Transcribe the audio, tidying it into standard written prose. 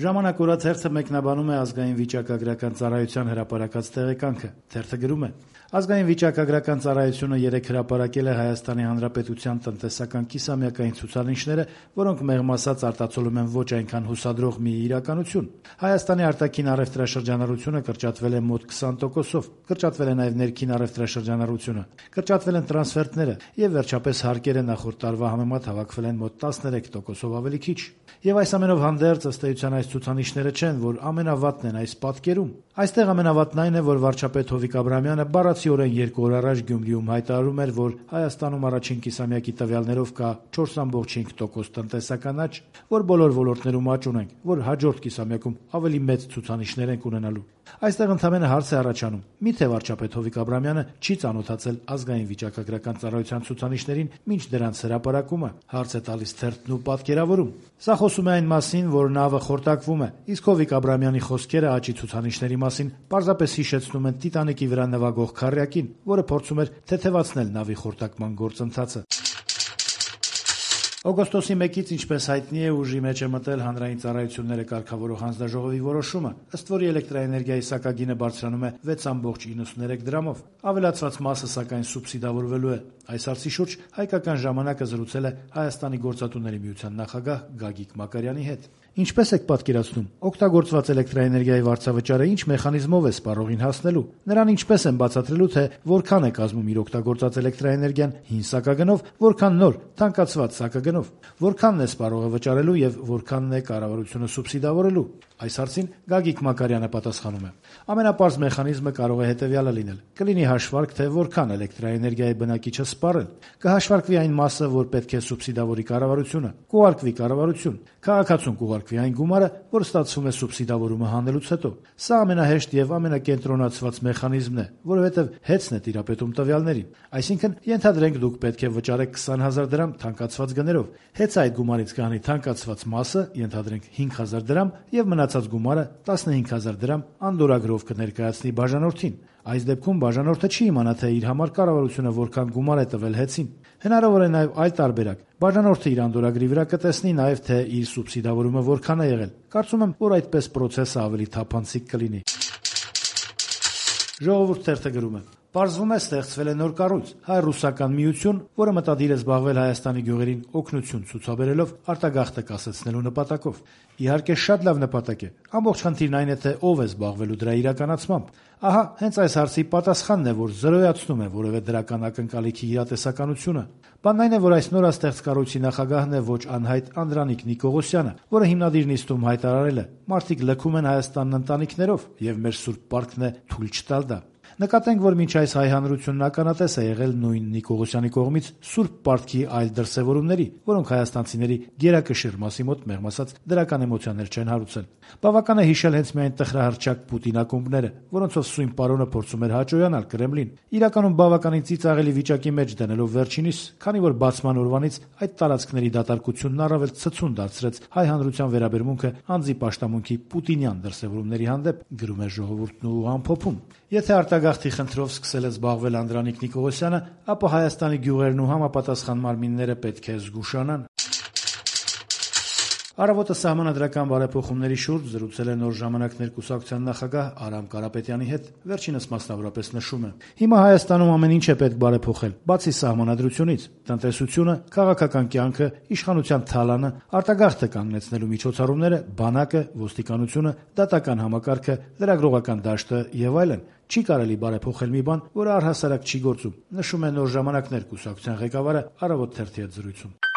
Ժամանակ օրաթերթը մեկնաբանում է ազգային վիճակագրական ծառայության հրապարակած տեղեկանքը։ Թերթը գրում է. ազգային վիճակագրական ծառայությունը երեկ հրապարակել է Հայաստանի Հանրապետության տնտեսական կիսամյակային ցուցանիշները, որոնք մեղմ ասած արտացոլում են ոչ այնքան հուսադրող մի իրականություն։ Հայաստանի արտաքին առևտրաշրջանառությունը կրճատվել է մոտ 20%-ով, կրճատվել է նաև ներքին առևտրաշրջանառությունը, կրճատվել են տրանսֆերտները եւ վերջապես հարկերը նախորդ տարվա համեմատ հավաքվել են մոտ 13%-ով ավելի քիչ։ Եվ այս ամենով հանդերձ ըստ էության այս ցուցանիշները չեն, որ ամենավատն են այս պատկերում։ Այստեղ ամենավատն այն է, որ վարչապետ Հովիկ Աբրահամյանը բառացիորեն 2 օր առաջ Գյումրիում հայտարարում էր, որ Հայաստանում առաջին կիսամյակի տվյալներով կա 4.5% տնտեսական աճ, որ բոլոր ոլորտներում աճ ունենք, որ հաջորդ կիսամյակում ավելի մեծ ցուցանիշներ ենք ունենալու։ Այստեղ ընդհանրապես հարց է առաջանում. միթե վարչապետ Հովիկ Աբրահամյանը չի ծանոթացել ազգային վիճակագրական ծառայության ցուցանիշներին մինչ դրանց հրապարակումը, հարց է տալիս թերթն ու պատկերավորում։ Սա խոսում է այն մասին, որ նավը խորտակվում է, իսկ Հովիկ Աբրահամյանի խոսքերը աճի ցուցանիշների մասին պարզապես հիշեցնում են Տիտանիկի վրա նվագող քառյակին, որը փորձում էր թեթևացնել նավի խորտակման գործընթացը։ Օգոստոսի 1-ից, ինչպես հայտնի է, ուժի մեջ է մտել հանրային ծառայությունները կարգավորող հանձնաժողովի որոշումը, ըստ որի էլեկտրաէներգիայի սակագինը բարձրանում է 6.93 դրամով։ Ավելացված մասը սակայն սուբսիդավորվելու է։ Այս հարցի շուրջ Հայկական ժամանակը զրուցել է Հայաստանի գործատուների միության նախագահ Գագիկ Մակարյանի հետ։ Ինչպես եք պատկերացնում, օգտագործված էլեկտրաէներգիայի վարձավճարը ինչ մեխանիզմով է սպառողին հասնելու։ Նրան ինչպես են բացատրելու, թե որքան է կազմում իր օգտագործած էլեկտրաէներգիան հին սակագնով, որքան նոր, թանկացված սակագնով, որքանն է սպառողը վճարելու եւ որքանն է կառավարությունը սուբսիդավորելու։ Այս հարցին Գագիկ Մակարյանը պատասխանում է. ամենապարզ մեխանիզմը կարող է հետեւյալը լինել. կլինի հաշվարկ, թե որքան էլեկտրաէներգիայի բնակիչը սպառել, կհաշվարկվի այն մասը, որ պետք է սուբսիդավորի կառավարությունը, կուղարկվի կառավարություն, քաղաքացուն կուղարկվի այն գումարը, որ ստացվում է սուբսիդավորումը հանելուց հետո։ Սա ամենահեշտ եւ ամենակենտրոնացված մեխանիզմն է, որովհետեւ հեծն է տիրապետում տվյալներին։ Այսինքն, ենթադրենք դուք պետք է վճարեք 20,000 դրամ թանկացված գներով։ Հեծը այդ գումարից կհանի թանկացված մասը, ենթադրենք 5,000 դրամ, եւ մնացած գումարը 15,000 դրամ անդորագրով կներկայացնի բաժանորդին։ Այս դեպքում բաժանորդը չի իմանա, թե իր համար կառավարությունը որքան գումար է տվել հեծին։ Հնարավոր է նաև այլ տարբերակ։ Բաժանորդը իր անդորագրի վրա կտեսնի նաև, թե իր սուբսիդավորումը որքան է եղել։ Կարծում եմ, որ այդպես պրոցեսը ավելի թափանցիկ կլինի։ Ժողովուրդ թերթը գրում է. Պարզվում է, ստեղծվել է նոր կառույց՝ հայ-ռուսական միություն, որը մտադիր է զբաղվել Հայաստանի գյուղերին օգնություն ցուցաբերելով արտագաղթը կասեցնելու նպատակով։ Իհարկե, շատ լավ նպատակ է։ Ամբողջ խնդիրն այն է, թե ով է զբաղվելու դրա իրականացմամբ։ Ահա, հենց այս հարցի պատասխանն է, որ զրոյացնում է որևէ դրական ակնկալիքի իրատեսականությունը։ Բանն այն է, որ այս նորաստեղծ կառույցի նախագահն է ոչ անհայտ Անդրանիկ Նիկողոսյանը, որը հիմնադիր նիստում հայտարարել է. մարդիկ լքում են Հայաստանն ընտանիքներով, եւ մեր սուրբ պարտքն է թույլ չտալ դա։ Նկատենք, որ մինչ այս հայ հանրությունն ականատես է եղել նույն Նիկողոսյանի կողմից սուրբ պարտքի այլ դրսևորումների, որոնք հայաստանցիների գերակշիռ մասի մոտ մեղմ ասած դրական էմոցիաներ չեն հարուցել։ Բավական է հիշել հենց միայն տխրահռչակ Պուտին ակումբները, որոնցով սույն պարոնը փորձում էր հաճոյանալ Կրեմլին, իրականում բավականին ծիծաղելի վիճակի մեջ դնելով վերջինիս, քանի որ բացման օրվանից այդ տարածքների դատարկությունն առավել ցցուն դարձրեց հայ հանրության վերաբերմունքը անձի պաշտամունքի պուտինյան դրսևորումների հանդեպ, գրում է Ժողովուրդն ու ամփոփում։ Եթե արտագաղթի խնդրով սկսել է զբաղվել Անդրանիկ Նիկողոսյանը, ապա Հայաստանի գյուղերն ու համապատասխան մարմինները պետք է զգուշանան։ Առավոտը սահմանադրական բարեփոխումների շուրջ զրուցել է Նոր ժամանակներ կուսակցության նախագահ Արամ Կարապետյանի հետ, վերջինս մասնավորապես նշում է. Հիմա Հայաստանում ամեն ինչ է պետք բարեփոխել, բացի սահմանադրությունից, տնտեսությունը, քաղաքական կյանքը, իշխանության թալանը, արտագաղթը կանգնեցնելու միջոցառումները, բանակը, ոստիկանությունը, դատական համակարգը, լրագրողական դաշտը եւ այլն։ Չի կարելի բարեփոխել մի բան, որը առհասարակ չի գործում, նշում է Նոր ժամանակներ կուսակցության ղեկավարը Առավոտ թերթի հետ զրույցում։